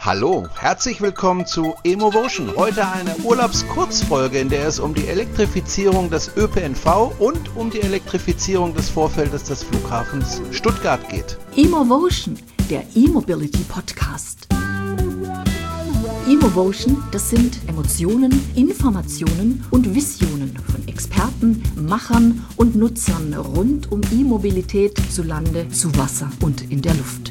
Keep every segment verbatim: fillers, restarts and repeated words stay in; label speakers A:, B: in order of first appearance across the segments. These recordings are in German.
A: Hallo, herzlich willkommen zu Emovotion. Heute eine Urlaubskurzfolge, in der es um die Elektrifizierung des Ö P N V und um die Elektrifizierung des Vorfeldes des Flughafens Stuttgart geht.
B: Emovotion, der E-Mobility Podcast. Emovotion, das sind Emotionen, Informationen und Visionen von Experten, Machern und Nutzern rund um E-Mobilität zu Lande, zu Wasser und in der Luft.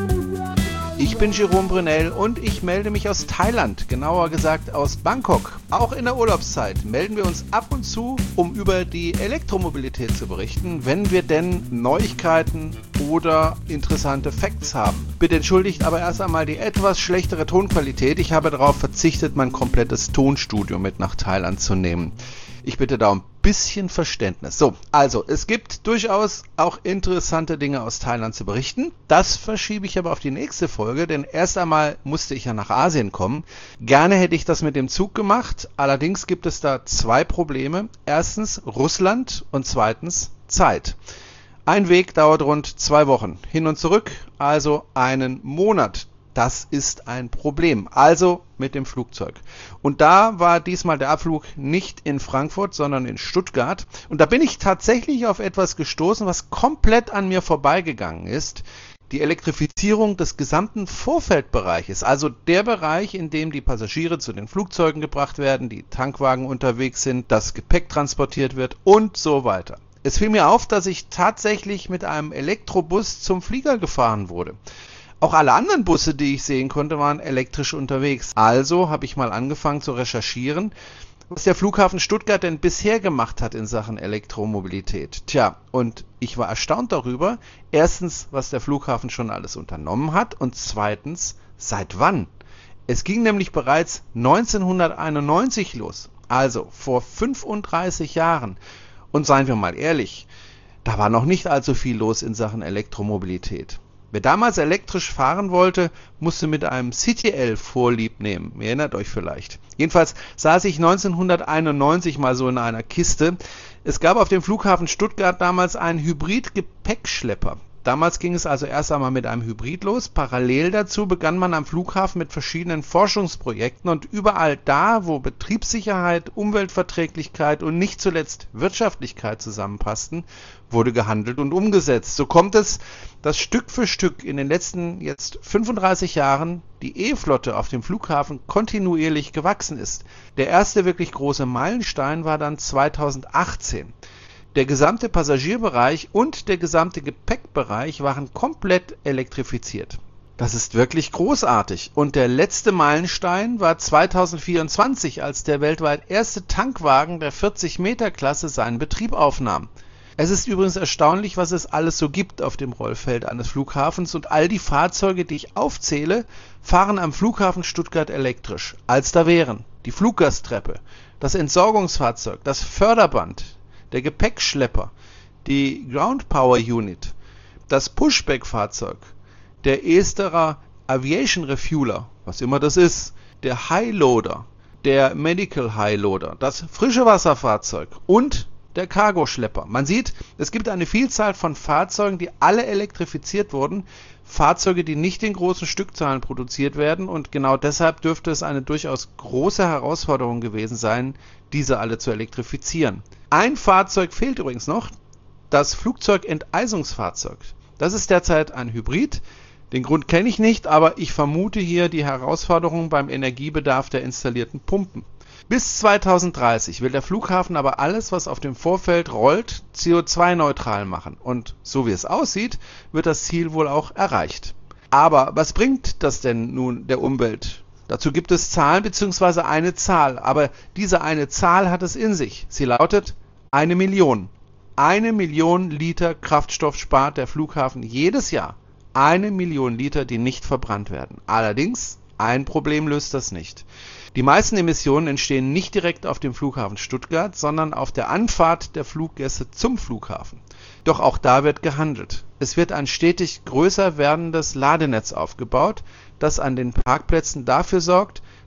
A: Ich bin Jerome Brunel und ich melde mich aus Thailand, genauer gesagt aus Bangkok. Auch in der Urlaubszeit melden wir uns ab und zu, um über die Elektromobilität zu berichten, wenn wir denn Neuigkeiten oder interessante Facts haben. Bitte entschuldigt aber erst einmal die etwas schlechtere Tonqualität. Ich habe darauf verzichtet, mein komplettes Tonstudio mit nach Thailand zu nehmen. Ich bitte da um ein bisschen Verständnis. So, also, es gibt durchaus auch interessante Dinge aus Thailand zu berichten. Das verschiebe ich aber auf die nächste Folge, denn erst einmal musste ich ja nach Asien kommen. Gerne hätte ich das mit dem Zug gemacht, allerdings gibt es da zwei Probleme. Erstens Russland und zweitens Zeit. Ein Weg dauert rund zwei Wochen, hin und zurück, also einen Monat. Das ist ein Problem, also mit dem Flugzeug. Und da war diesmal der Abflug nicht in Frankfurt, sondern in Stuttgart. Und da bin ich tatsächlich auf etwas gestoßen, was komplett an mir vorbeigegangen ist. Die Elektrifizierung des gesamten Vorfeldbereiches, also der Bereich, in dem die Passagiere zu den Flugzeugen gebracht werden, die Tankwagen unterwegs sind, das Gepäck transportiert wird und so weiter. Es fiel mir auf, dass ich tatsächlich mit einem Elektrobus zum Flieger gefahren wurde. Auch alle anderen Busse, die ich sehen konnte, waren elektrisch unterwegs. Also habe ich mal angefangen zu recherchieren, was der Flughafen Stuttgart denn bisher gemacht hat in Sachen Elektromobilität. Tja, und ich war erstaunt darüber, erstens, was der Flughafen schon alles unternommen hat und zweitens, seit wann. Es ging nämlich bereits neunzehnhunderteinundneunzig los, also vor fünfunddreißig Jahren. Und seien wir mal ehrlich, da war noch nicht allzu viel los in Sachen Elektromobilität. Wer damals elektrisch fahren wollte, musste mit einem C T L Vorlieb nehmen. Ihr erinnert euch vielleicht. Jedenfalls saß ich neunzehnhunderteinundneunzig mal so in einer Kiste. Es gab auf dem Flughafen Stuttgart damals einen Hybrid-Gepäckschlepper. Damals ging es also erst einmal mit einem Hybrid los. Parallel dazu begann man am Flughafen mit verschiedenen Forschungsprojekten und überall da, wo Betriebssicherheit, Umweltverträglichkeit und nicht zuletzt Wirtschaftlichkeit zusammenpassten, wurde gehandelt und umgesetzt. So kommt es, dass Stück für Stück in den letzten jetzt fünfunddreißig Jahren die E-Flotte auf dem Flughafen kontinuierlich gewachsen ist. Der erste wirklich große Meilenstein war dann zweitausendachtzehn. Der gesamte Passagierbereich und der gesamte Gepäckbereich waren komplett elektrifiziert. Das ist wirklich großartig. Und der letzte Meilenstein war zweitausendvierundzwanzig, als der weltweit erste Tankwagen der vierzig Meter Klasse seinen Betrieb aufnahm. Es ist übrigens erstaunlich, was es alles so gibt auf dem Rollfeld eines Flughafens und all die Fahrzeuge, die ich aufzähle, fahren am Flughafen Stuttgart elektrisch. Als da wären die Fluggasttreppe, das Entsorgungsfahrzeug, das Förderband, der Gepäckschlepper, die Ground Power Unit, das Pushback-Fahrzeug, der Esterer Aviation Refueler, was immer das ist, der Highloader, der Medical Highloader, das frische Wasserfahrzeug und der Cargo-Schlepper. Man sieht, es gibt eine Vielzahl von Fahrzeugen, die alle elektrifiziert wurden, Fahrzeuge, die nicht in großen Stückzahlen produziert werden und genau deshalb dürfte es eine durchaus große Herausforderung gewesen sein, diese alle zu elektrifizieren. Ein Fahrzeug fehlt übrigens noch, das Flugzeugenteisungsfahrzeug. Das ist derzeit ein Hybrid. Den Grund kenne ich nicht, aber ich vermute hier die Herausforderung beim Energiebedarf der installierten Pumpen. Bis zweitausenddreißig will der Flughafen aber alles, was auf dem Vorfeld rollt, C O zwei neutral machen. Und so wie es aussieht, wird das Ziel wohl auch erreicht. Aber was bringt das denn nun der Umwelt? Dazu gibt es Zahlen bzw. eine Zahl, aber diese eine Zahl hat es in sich. Sie lautet eine Million. Eine Million Liter Kraftstoff spart der Flughafen jedes Jahr. Eine Million Liter, die nicht verbrannt werden. Allerdings, ein Problem löst das nicht. Die meisten Emissionen entstehen nicht direkt auf dem Flughafen Stuttgart, sondern auf der Anfahrt der Fluggäste zum Flughafen. Doch auch da wird gehandelt. Es wird ein stetig größer werdendes Ladenetz aufgebaut, das an den Parkplätzen dafür sorgt,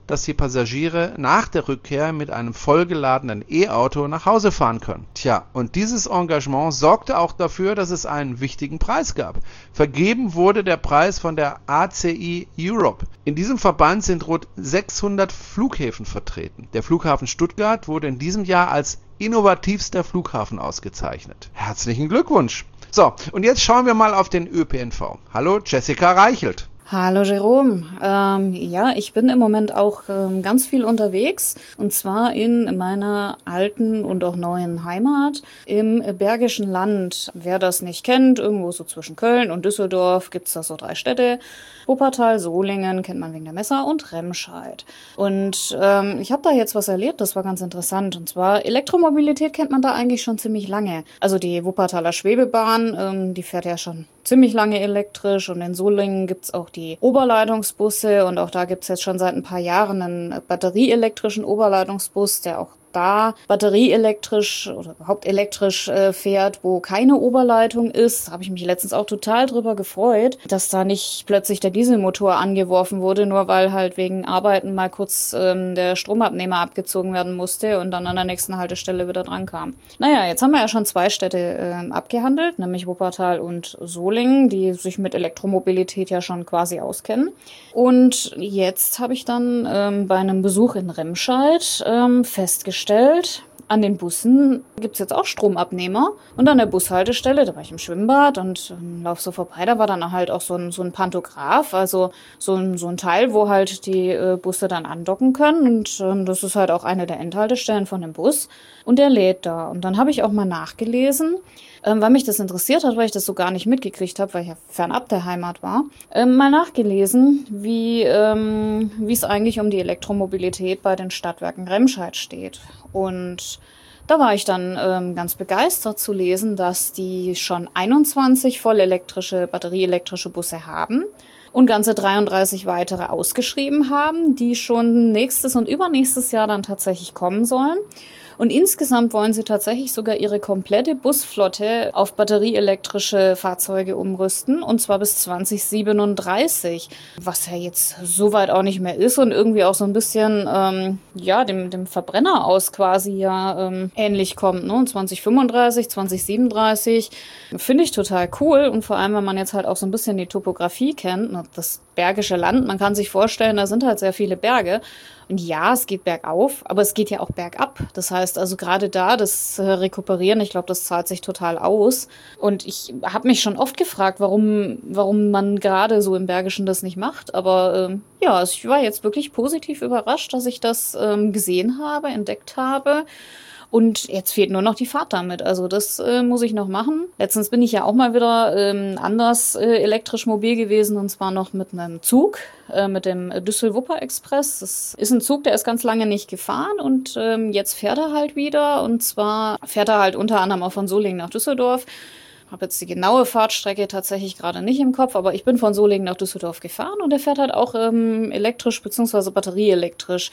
A: dass die Passagiere nach der Rückkehr mit einem vollgeladenen E-Auto nach Hause fahren können. Tja, und dieses Engagement sorgte auch dafür, dass es einen wichtigen Preis gab. Vergeben wurde der Preis von der A C I Europe. In diesem Verband sind rund sechshundert Flughäfen vertreten. Der Flughafen Stuttgart wurde in diesem Jahr als innovativster Flughafen ausgezeichnet. Herzlichen Glückwunsch! So, und jetzt schauen wir mal auf den Ö P N V. Hallo, Jessica Reichelt.
C: Hallo Jerome. Ähm, ja, ich bin im Moment auch ähm, ganz viel unterwegs, und zwar in meiner alten und auch neuen Heimat im Bergischen Land. Wer das nicht kennt, irgendwo so zwischen Köln und Düsseldorf gibt's da so drei Städte. Wuppertal, Solingen kennt man wegen der Messer und Remscheid. Und ähm, ich habe da jetzt was erlebt, das war ganz interessant. Und zwar Elektromobilität kennt man da eigentlich schon ziemlich lange. Also die Wuppertaler Schwebebahn, ähm, die fährt ja schon ziemlich lange elektrisch, und in Solingen gibt's auch die Oberleitungsbusse, und auch da gibt's jetzt schon seit ein paar Jahren einen batterieelektrischen Oberleitungsbus, der auch da batterieelektrisch oder überhaupt elektrisch äh, fährt, wo keine Oberleitung ist. Da habe ich mich letztens auch total drüber gefreut, dass da nicht plötzlich der Dieselmotor angeworfen wurde, nur weil halt wegen Arbeiten mal kurz ähm, der Stromabnehmer abgezogen werden musste und dann an der nächsten Haltestelle wieder dran kam. Naja, jetzt haben wir ja schon zwei Städte äh, abgehandelt, nämlich Wuppertal und Solingen, die sich mit Elektromobilität ja schon quasi auskennen. Und jetzt habe ich dann ähm, bei einem Besuch in Remscheid ähm, festgestellt, an den Bussen gibt's jetzt auch Stromabnehmer, und an der Bushaltestelle, da war ich im Schwimmbad und ähm, lauf so vorbei, da war dann halt auch so ein, so ein Pantograph, also so ein, so ein Teil, wo halt die äh, Busse dann andocken können, und ähm, das ist halt auch eine der Endhaltestellen von dem Bus, und der lädt da. Und dann habe ich auch mal nachgelesen, ähm, weil mich das interessiert hat, weil ich das so gar nicht mitgekriegt habe, weil ich ja fernab der Heimat war, ähm, mal nachgelesen, wie ähm, wie es eigentlich um die Elektromobilität bei den Stadtwerken Remscheid steht. Und da war ich dann ähm, ganz begeistert zu lesen, dass die schon einundzwanzig vollelektrische, batterieelektrische Busse haben und ganze dreiunddreißig weitere ausgeschrieben haben, die schon nächstes und übernächstes Jahr dann tatsächlich kommen sollen. Und insgesamt wollen sie tatsächlich sogar ihre komplette Busflotte auf batterieelektrische Fahrzeuge umrüsten, und zwar bis zwanzig siebenunddreißig, was ja jetzt soweit auch nicht mehr ist und irgendwie auch so ein bisschen ähm, ja dem dem Verbrenner aus quasi ja ähm, ähnlich kommt, ne? zwanzig fünfunddreißig, zwanzig siebenunddreißig finde ich total cool, und vor allem, wenn man jetzt halt auch so ein bisschen die Topografie kennt, ne? Das Bergische Land, man kann sich vorstellen, da sind halt sehr viele Berge. Und ja, es geht bergauf, aber es geht ja auch bergab. Das heißt also gerade da, das äh, Rekuperieren, ich glaube, das zahlt sich total aus. Und ich habe mich schon oft gefragt, warum warum man gerade so im Bergischen das nicht macht. Aber ähm, ja, also ich war jetzt wirklich positiv überrascht, dass ich das ähm, gesehen habe, entdeckt habe. Und jetzt fehlt nur noch die Fahrt damit. Also das äh, muss ich noch machen. Letztens bin ich ja auch mal wieder ähm, anders äh, elektrisch mobil gewesen, und zwar noch mit einem Zug, äh, mit dem Düssel-Wupper-Express. Das ist ein Zug, der ist ganz lange nicht gefahren, und ähm, jetzt fährt er halt wieder. Und zwar fährt er halt unter anderem auch von Solingen nach Düsseldorf. Ich habe jetzt die genaue Fahrtstrecke tatsächlich gerade nicht im Kopf, aber ich bin von Solingen nach Düsseldorf gefahren, und der fährt halt auch ähm, elektrisch bzw. batterieelektrisch.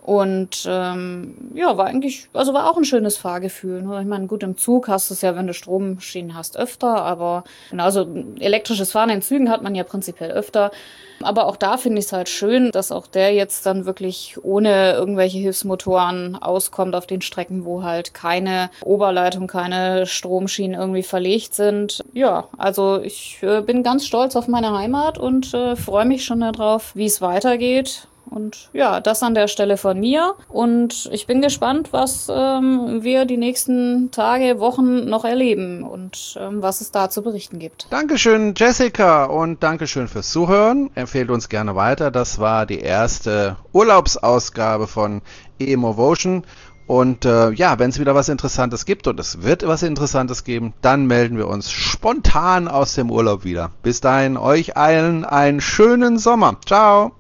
C: Und ähm, ja, war eigentlich, also war auch ein schönes Fahrgefühl. Ne? Ich meine, gut, im Zug hast du es ja, wenn du Stromschienen hast, öfter, aber genau, also elektrisches Fahren in Zügen hat man ja prinzipiell öfter. Aber auch da finde ich es halt schön, dass auch der jetzt dann wirklich ohne irgendwelche Hilfsmotoren auskommt auf den Strecken, wo halt keine Oberleitung, keine Stromschienen irgendwie verlegt sind. Ja, also ich äh, bin ganz stolz auf meine Heimat und äh, freue mich schon darauf, wie es weitergeht. Und ja, das an der Stelle von mir. Und ich bin gespannt, was ähm, wir die nächsten Tage, Wochen noch erleben und ähm, was es da zu berichten gibt.
A: Dankeschön, Jessica, und Dankeschön fürs Zuhören. Empfehlt uns gerne weiter. Das war die erste Urlaubsausgabe von eMovotion. Und äh, ja, wenn es wieder was Interessantes gibt, und es wird was Interessantes geben, dann melden wir uns spontan aus dem Urlaub wieder. Bis dahin, euch allen einen schönen Sommer. Ciao.